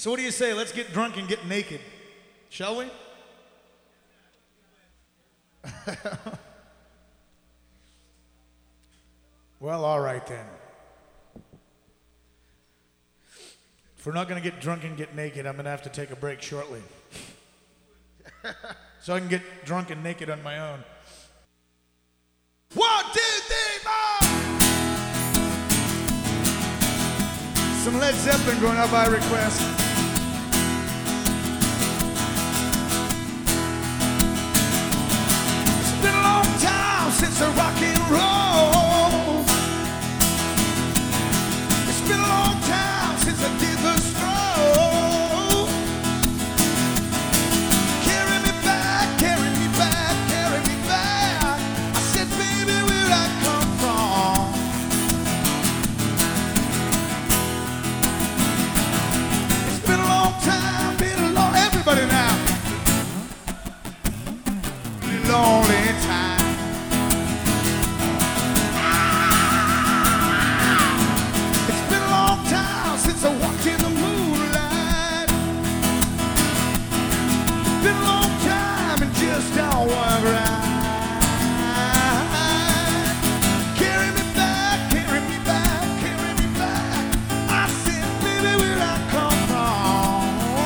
So what do you say? Let's get drunk and get naked. Shall we? Well, all right then. If we're not going to get drunk and get naked, I'm going to have to take a break shortly. So I can get drunk and naked on my own. 1, 2, 3, 4! Some Led Zeppelin going out by request. It's been a long time since I rock and roll. It's been a long time since I did the stroll. Carry me back, carry me back, carry me back. I said, baby, where'd I come from? It's been a long time, been a long, everybody now. Been a lonely time. It's been a long time since I walked in the moonlight. It's been a long time and just don't work right. Carry me back, carry me back, carry me back. I said, baby, where'd I come from?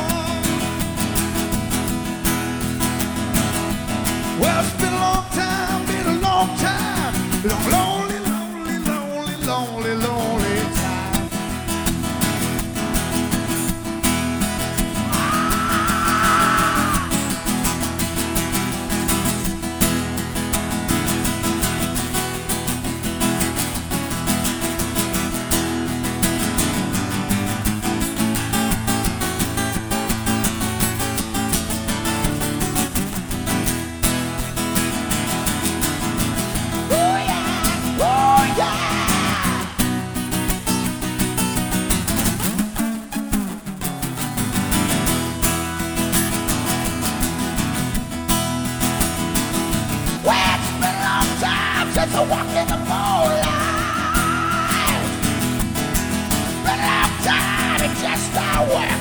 Well, it's been a long time, been a long time. Lonely, lonely, lonely, lonely, lonely time. Oh yeah, oh yeah. Well, it's been a long time since I walked in the moonlight. Been a long time, it just don't work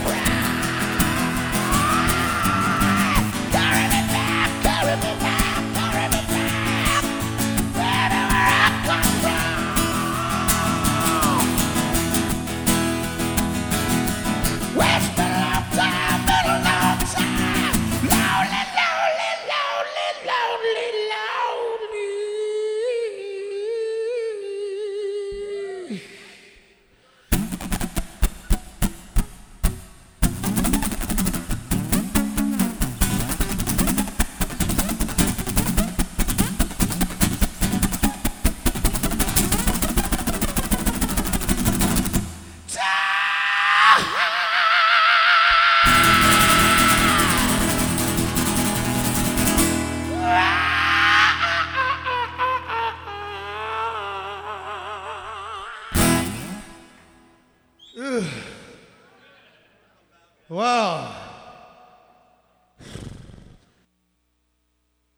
right. Carry me back, carry me back, carry me back. Baby, where I come from? Well, it's been a long time, been a long time. Lonely, lonely, lonely, lonely, lonely. Wow.